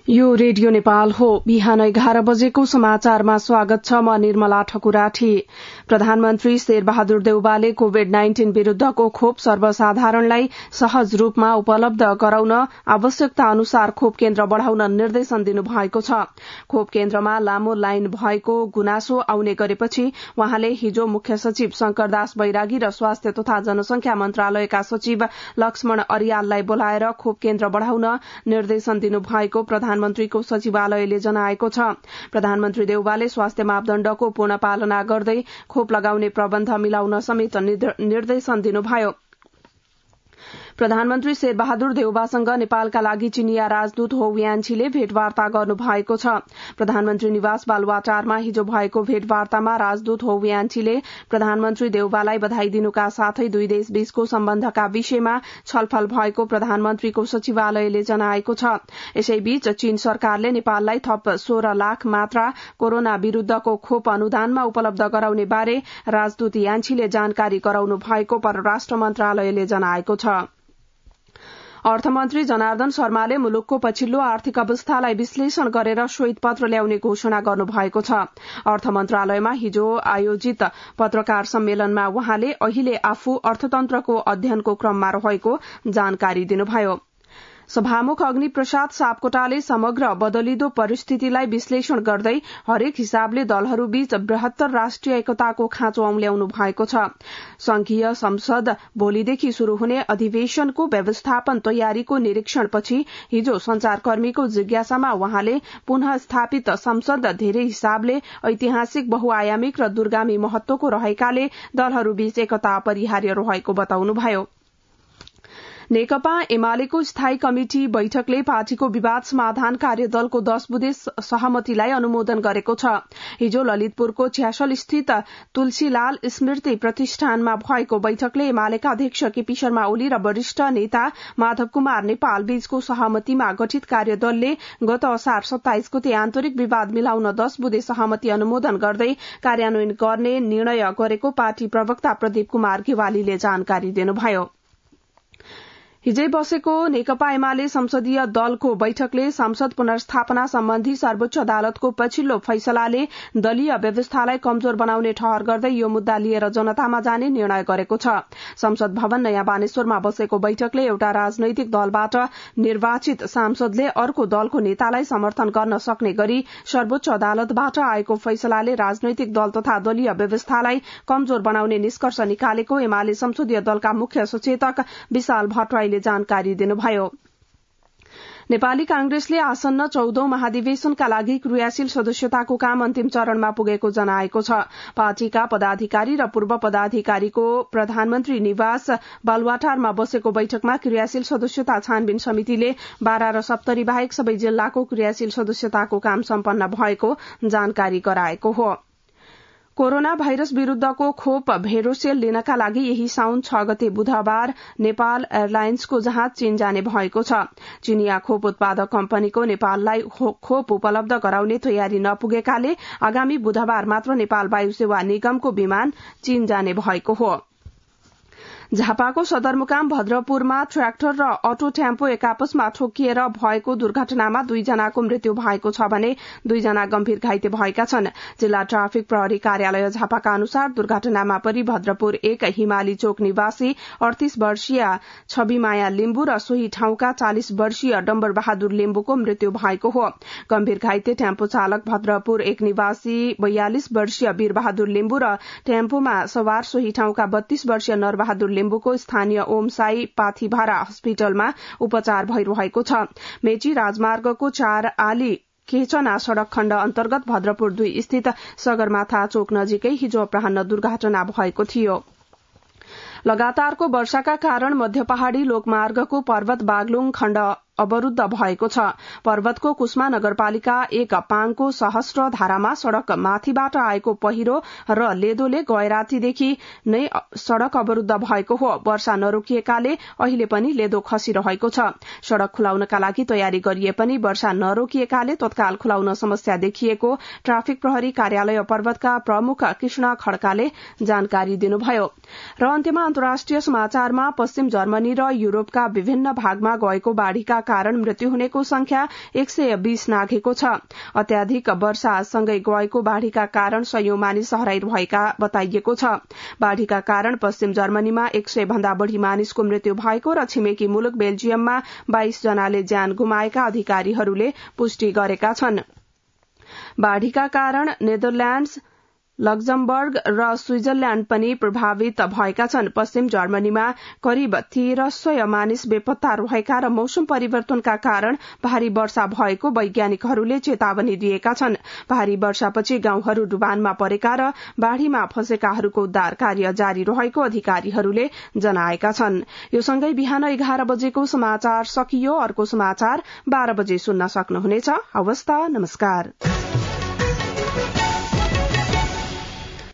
यो रेडियो नेपाल हो। बिहान 11 बजेको समाचारमा स्वागत छ। म निर्मला ठकुराठी। प्रधानमन्त्री शेरबहादुर देउवाले कोविड-19 विरूद्धको खोप सर्वसाधारणलाई सहज रूपमा उपलब्ध गराउन आवश्यकता अनुसार खोप केन्द्र बढ़ाउन निर्देशन दिनुभएको छ। खोप केन्द्रमा लामो लाइन भएको गुनासो आउने गरेपछि वहाँले हिजो मुख्य सचिव शंकरदास बैरागी र स्वास्थ्य तथा जनसंख्या मन्त्रालयका सचिव लक्ष्मण अरियाललाई बोलाएर खोप केन्द्र बढ़ाउन निर्देशन दिनुभएको प्रधानमन्त्रीको सचिवालयले जनाएको छ। प्रधानमन्त्री देउवाले स्वास्थ्य मापदण्डको पूर्ण पालना गर्दै खोप लगाउने प्रबन्ध मिलाउन समेत निर्देशन दिनुभयो। प्रधानमन्त्री शेरबहादुर देउवासँग नेपालका लागि चिनिया राजदूत हो यान्छीले भेटवार्ता गर्नु भएको छ। प्रधानमन्त्री निवास बालुवाटारमा हिजो भएको भेटवार्तामा राजदूत हो यान्छीले प्रधानमन्त्री देउवालाई बधाई दिनुका साथै दुई देश बीचको सम्बन्धका विषयमा छलफल भएको प्रधानमन्त्रीको सचिवालयले जनाएको छ। यसैबीच चीन सरकारले नेपाललाई थप 16 लाख मात्रा कोरोना विरूद्धको खोप अनुदानमा उपलब्ध गराउने बारे राजदूत यान्छीले जानकारी गराउनु भएको परराष्ट्र मन्त्रालयले जनाएको छ। अर्थमन्त्री जनार्दन शर्माले मुलुकको पछिल्लो आर्थिक अवस्थालाई विश्लेषण गरेर श्वेतपत्र ल्याउने घोषणा गर्नुभएको छ। अर्थ मन्त्रालयमा हिजो आयोजित पत्रकार सम्मेलनमा वहाँले अहिले आफू अर्थतन्त्रको अध्ययनको क्रममा रहेको जानकारी दिनुभयो। सभामुख अग्निप्रसाद सापकोटाले समग्र बदलिदो परिस्थितिलाई विश्लेषण गर्दै हरेक हिसाबले दलहरूबीच बृहत्तर राष्ट्रिय एकताको खाँचो औंल्याउनु भएको छ। संघीय संसद भोलिदेखि शुरू हुने अधिवेशनको व्यवस्थापन तयारीको निरीक्षणपछि हिजो संचारकर्मीको जिज्ञासामा वहाँले पुनः स्थापित संसद धेरै हिसाबले ऐतिहासिक बहुआयामिक र दूरगामी महत्वको रहेकाले दलहरूबीच एकता अपरिहार्य रहेको बताउनुभयो। नेकपा एमालेको स्थायी कमिटी बैठकले पार्टीको विवाद समाधान कार्यदलको 10 बुँदे सहमतिलाई अनुमोदन गरेको छ। हिजो ललितपुरको छ्यासल स्थित तुलसीलाल स्मृति प्रतिष्ठानमा भएको बैठकले एमालेका अध्यक्ष केपी शर्मा ओली र वरिष्ठ नेता माधव कुमार नेपाल बीचको सहमतिमा गठित कार्यदलले गत असार 27 गते आन्तरिक विवाद मिलाउन 10 बुँदे सहमति अनुमोदन गर्दै कार्यान्वयन गर्ने निर्णय गरेको पार्टी प्रवक्ता प्रदीप कुमार गेवालीले जानकारी दिनुभयो। हिजै बसेको नेकपा एमाले संसदीय दलको बैठकले संसद पुनर्स्थापना सम्बन्धी सर्वोच्च अदालतको पछिल्लो फैसलाले दलीय व्यवस्थालाई कमजोर बनाउने ठहर गर्दै यो मुद्दा लिएर जनतामा जाने निर्णय गरेको छ। संसद भवन नयाँ बानेश्वरमा बसेको बैठकले एउटा राजनैतिक दलबाट निर्वाचित सांसदले अर्को दलको नेतालाई समर्थन गर्न सक्ने गरी सर्वोच्च अदालतबाट आएको फैसलाले राजनैतिक दल तथा दलीय व्यवस्थालाई कमजोर बनाउने निष्कर्ष निकालेको एमाले संसदीय दलका मुख्य सचेतक विशाल भट्टराईले जानकारी दिनुभयो। नेपाली कांग्रेसले आसन्न 14औं महाधिवेशनका लागि क्रियाशील सदस्यताको काम अन्तिम चरणमा पुगेको जनाएको छ। पार्टीका पदाधिकारी र पूर्व पदाधिकारीको प्रधानमन्त्री निवास बालुवाटारमा बसेको बैठकमा क्रियाशील सदस्यता छानबिन समितिले 12 र सप्तरी बाहेक सबै जिल्लाको क्रियाशील सदस्यताको काम सम्पन्न भएको जानकारी गराएको हो। कोरोना भाइरस विरूद्धको खोप भेरोसेल लिनका लागि यही साउन 6 गते बुधबार नेपाल एयरलाइन्सको जहाज चीन जाने भएको छ। चीनिया खोप उत्पादक कम्पनीको नेपाललाई खोप उपलब्ध गराउने तयारी नपुगेकाले आगामी बुधबार मात्र नेपाल वायु सेवा निगमको विमान चीन जाने भएको हो। झापाको सदरमुकाम भद्रपुरमा ट्र्याक्टर र अटो टेम्पो एकापसमा ठोकिएर भएको दुर्घटनामा 2 जनाको मृत्यु भएको छ भने 2 जना गम्भीर घाइते भएका छन्। जिल्ला ट्राफिक प्रहरी कार्यालय झापाका अनुसार दुर्घटनामा परि भद्रपुर 1 हिमाली चोक निवासी 38 वर्षीय छविमाया लिम्बु र सोही ठाउँका 40 वर्षीय डम्बर बहादुर लिम्बुको मृत्यु भएको हो। गम्भीर घाइते टेम्पो चालक भद्रपुर 1 निवासी 42 वर्षीय वीरबहादुर लिम्बु र टेम्पोमा सवार सोही ठाउँका 32 वर्षीय नरबहादुर लिम्बुको स्थानीय ओमसाई पाथीभारा अस्पतालमा उपचार भइरहेको छ। मेची राजमार्गको 4 आली केचना सड़क खण्ड अन्तर्गत भद्रपुर 2 स्थित सगरमाथा चोक नजिकै हिजो अपराह्न दुर्घटना भएको थियो। लगातारको वर्षाका कारण मध्य पहाड़ी लोकमार्गको पर्वत बागलुङ खण्ड अवरूद्ध भएको छ। पर्वतको कुस्मा नगरपालिका 1 पाङको सहस्र धारामा सड़क माथिबाट आएको पहिरो र लेदोले गएरातीदेखि नै सड़क अवरूद्ध भएको हो। वर्षा नरोकिएकाले अहिले पनि लेदो खसिरहेको छ। सड़क खुलाउनका लागि तयारी गरिए पनि वर्षा नरोकिएकाले तत्काल खुलाउन समस्या देखिएको ट्राफिक प्रहरी कार्यालय पर्वतका प्रमुख कृष्ण खड्काले जानकारी दिनुभयो। र अन्त्यमा अन्तर्राष्ट्रिय समाचारमा पश्चिम जर्मनी र युरोपका विभिन्न भागमा गएको बाढ़ीका कारण मृत्यु हुनेको संख्या 120 नाघेको छ। अत्याधिक वर्षासँगै गएको बाढ़ीका कारण सयौं मानिस हराइर भएका बताइएको छ। बाढ़ीका कारण पश्चिम जर्मनीमा 100 भन्दा बढ़ी मानिसको मृत्यु भएको र छिमेकी मुलुक बेल्जियममा 22 जनाले ज्यान गुमाएका अधिकारीहरूले पुष्टि गरेका छन्। बाढ़ीका कारण नेदरल्याण्ड्स, लक्जमबर्ग र स्विजरल्याण्ड पनि प्रभावित भएका छन्। पश्चिम जर्मनीमा करिब 1300 मानिस बेपत्ता रहेका र मौसम परिवर्तनका कारण भारी वर्षा भएको वैज्ञानिकहरूले चेतावनी दिएका छन्। भारी वर्षापछि गाउँहरू डुबानमा परेका र बाढ़ीमा फँसेकाहरूको उद्धार कार्य जारी रहेको अधिकारीहरूले जनाएका छन्। यो सँगै बिहान 11 बजेको समाचार सकियो। अर्को समाचार 12 बजे सुन्न सक्नुहुनेछ। हवस् त, नमस्कार।